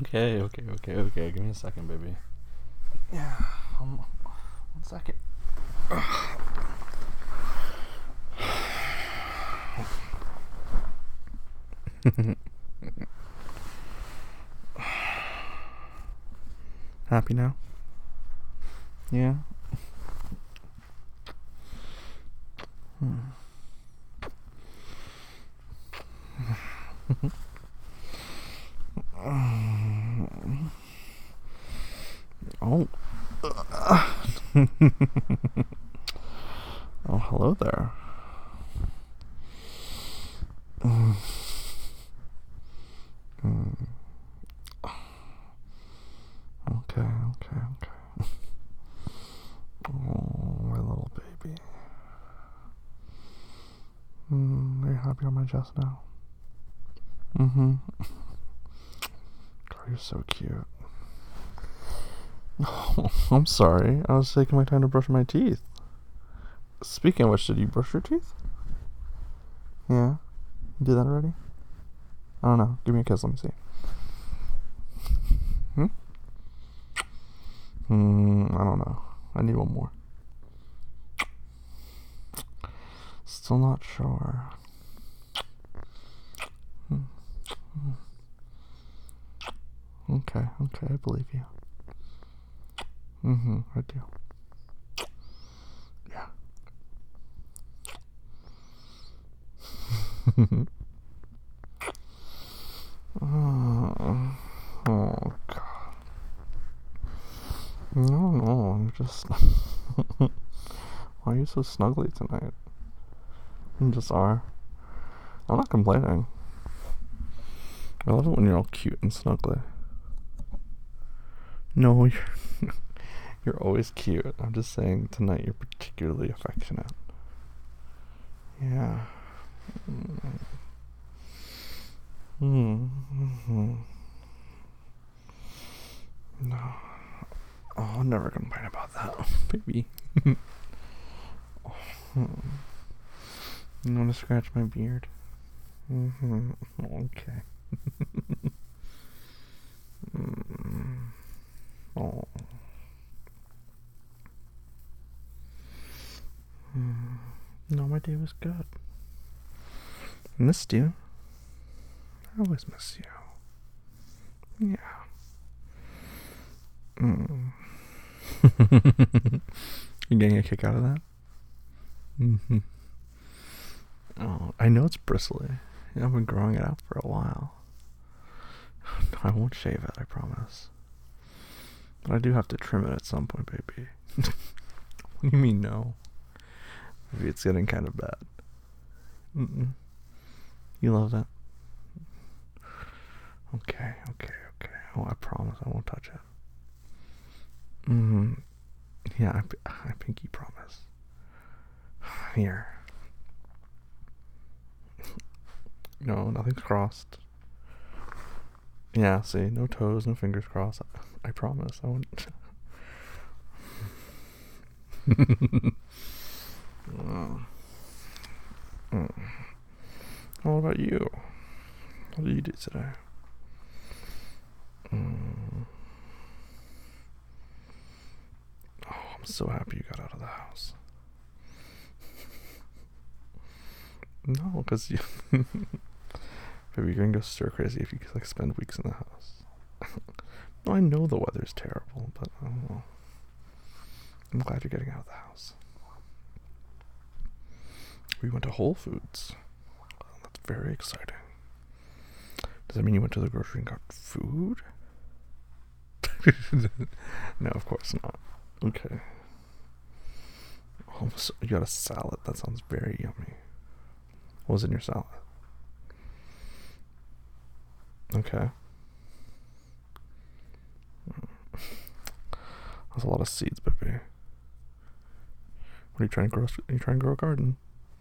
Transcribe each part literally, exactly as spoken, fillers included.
Okay, okay, okay, okay. Give me a second, baby. Yeah, um, one second. Happy now? Yeah. Hmm. Oh. Oh, hello there. Mm. Mm. Okay, okay, okay. Oh, my little baby. Mm, are you happy on my chest now? Mm-hmm. God, you're so cute. Oh, I'm sorry. I was taking my time to brush my teeth. Speaking of which, did you brush your teeth? Yeah? You did that already? I don't know. Give me a kiss. Let me see. Hmm? Hmm, I don't know. I need one more. Still not sure. Hmm. Okay, okay, I believe you. Mm-hmm, I do. Yeah. oh, oh, God. No, no, I'm just... Why are you so snuggly tonight? You just are. I'm not complaining. I love it when you're all cute and snuggly. No, you're... you're always cute. I'm just saying tonight you're particularly affectionate. Yeah. Mm. Mm-hmm. No. Oh, I'll never complain about that, baby. Oh, you want to scratch my beard? Mm-hmm. Okay. mm. Oh. Mm. No, my day was good. Missed you. I always miss you. Yeah. Mm. You getting a kick out of that? Mm-hmm. Oh, I know it's bristly. I've been growing it out for a while. I won't shave it, I promise. But I do have to trim it at some point, baby. What do you mean no? Maybe it's getting kind of bad. Mm-mm. You love that? Okay, okay, okay. Oh, I promise I won't touch it. Mm-hmm. Yeah, I, I pinky promise. Here. No, nothing's crossed. Yeah, see, no toes, no fingers crossed. I, I promise I won't. mm. Mm. What about you? What did you do today? Mm. Oh, I'm so happy you got out of the house. No, because you. Baby, you're gonna go stir crazy if you like spend weeks in the house. No, I know the weather's terrible, but oh well. I'm glad you're getting out of the house. We went to Whole Foods. Well, that's very exciting. Does that mean you went to the grocery and got food? No, of course not. Okay. Oh, so you got a salad. That sounds very yummy. What was in your salad? Okay. That's a lot of seeds, baby. What are you trying to grow? Are you trying to grow a garden?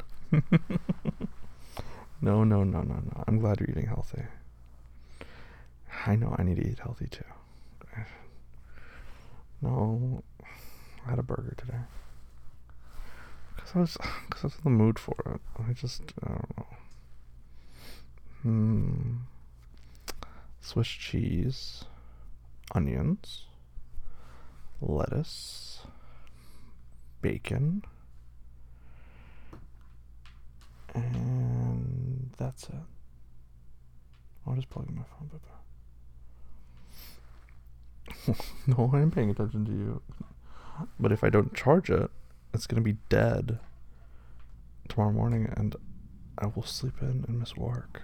No, no, no, no, no. I'm glad you're eating healthy. I know I need to eat healthy too. No, I had a burger today. Cause I was, cause I was in the mood for it. I just, I don't know. Hmm. Swiss cheese, onions, lettuce, bacon, and that's it. I'll just plug in my phone, Papa. No, I am paying attention to you. But if I don't charge it, it's gonna be dead tomorrow morning, and I will sleep in and miss work.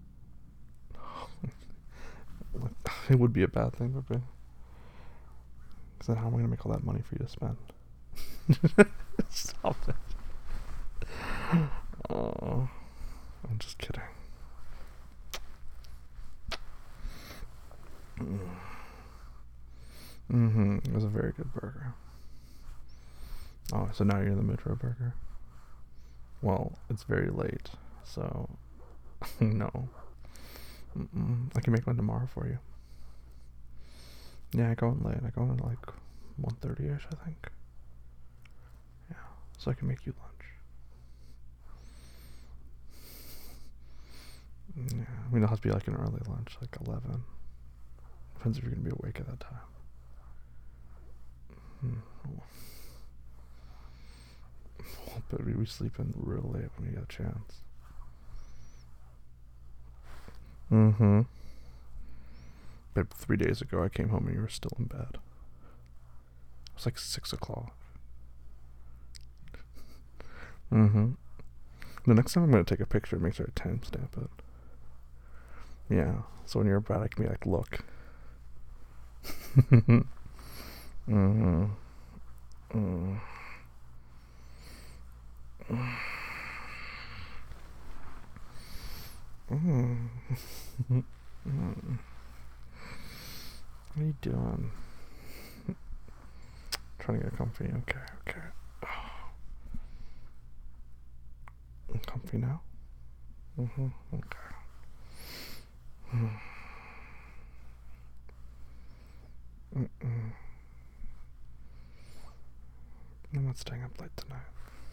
It would be a bad thing, Papa. Because then how am I gonna make all that money for you to spend? Stop it. Oh, I'm just kidding. Mm-hmm. It was a very good burger. Oh, so now you're in the mood for a burger? Well, it's very late, so no. Mm-mm. I can make one tomorrow for you. Yeah, I go in late. I go in at like one thirty-ish, I think. Yeah, so I can make you lunch. Yeah, I mean, it'll have to be like an early lunch, like eleven. Depends if you're going to be awake at that time. Hmm. But we sleep in real late when we get a chance. Mm-hmm. But three days ago I came home and you were still in bed. It was like six o'clock. Mm-hmm. The next time I'm going to take a picture and make sure I timestamp it. Yeah, so when you're in bed I can be like, look. Mm-hmm. Mm. Mm. Mm. What are you doing? Trying to get comfy. Okay, okay. I'm comfy now? Mm-hmm. Okay. Mm. Mm-mm. I'm not staying up late tonight.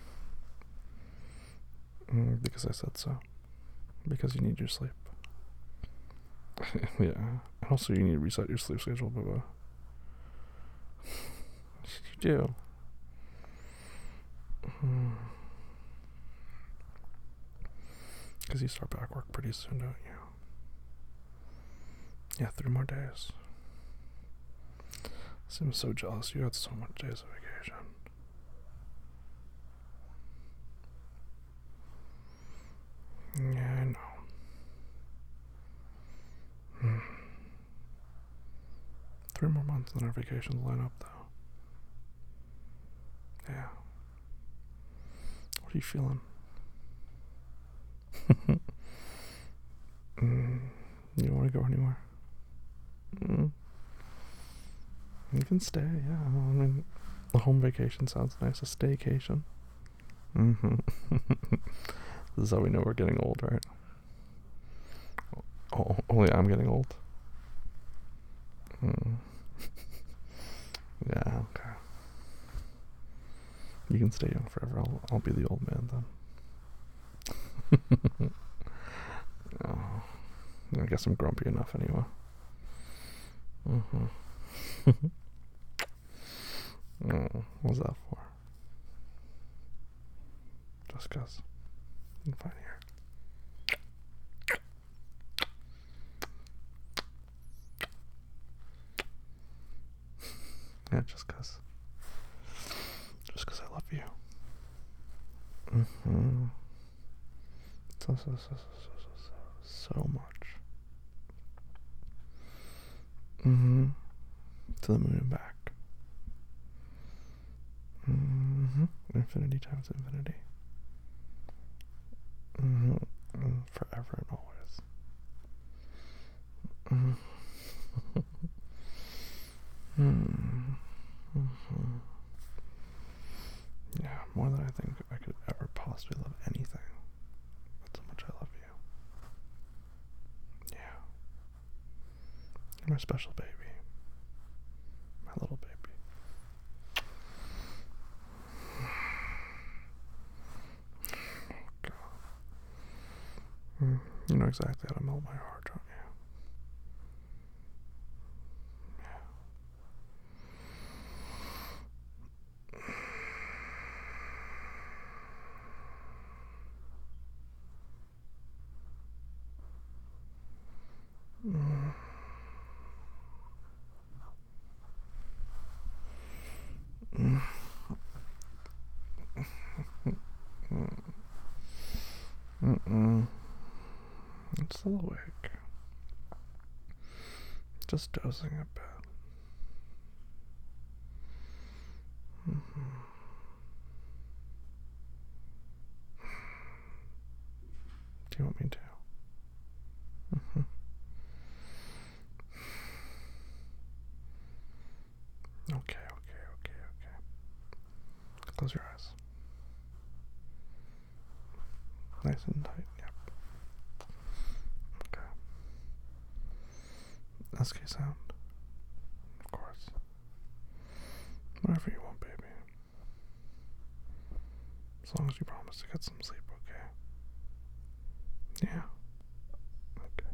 Mm, because I said so. Because you need your sleep. Yeah. And also you need to reset your sleep schedule, Bubba. You do. Because you start back work pretty soon, don't you? Yeah, three more days. I'm so jealous. You had so much days of vacation. Yeah, I know. Hmm. Three more months and our vacations line up, though. Yeah. What are you feeling? mm. You don't want to go anywhere? Mm. You can stay, yeah. I mean, a home vacation sounds nice. A staycation. Mm-hmm. This is how we know we're getting old, right? Oh, only I'm getting old. Mm. Yeah, okay. You can stay young forever. I'll, I'll be the old man then. Oh, I guess I'm grumpy enough anyway. Mm-hmm. Oh, what was that for? Just cause. You can find here. Yeah, just cause. Just cause I love you. Mm-hmm. So, so, so, so, so, so, so much. Mm-hmm. To the moon and back. Mm-hmm. Infinity times infinity. Mm-hmm. Mm, forever and always. Mm-hmm. Mm-hmm. Yeah, more than I think I could ever possibly love anything. That's how much I love you. Yeah. You're my special baby. My little baby. Oh, God. Mm, you know exactly how to melt my heart, don't Still awake. Just dozing a bit. Mm-hmm. Do you want me to? Mm-hmm. Okay, okay, okay, okay. Close your eyes. Nice and tight, yep. Okay. S K sound. Of course. Whatever you want, baby. As long as you promise to get some sleep, okay? Yeah. Okay.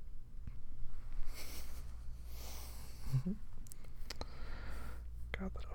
God, that